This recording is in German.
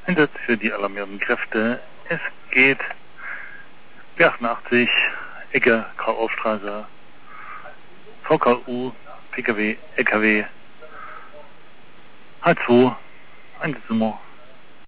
Einsatz für die alarmierenden Kräfte. Es geht B88, Ecke Karl-Orff-Straße, VKU, PKW, LKW, H2, Einsatznummer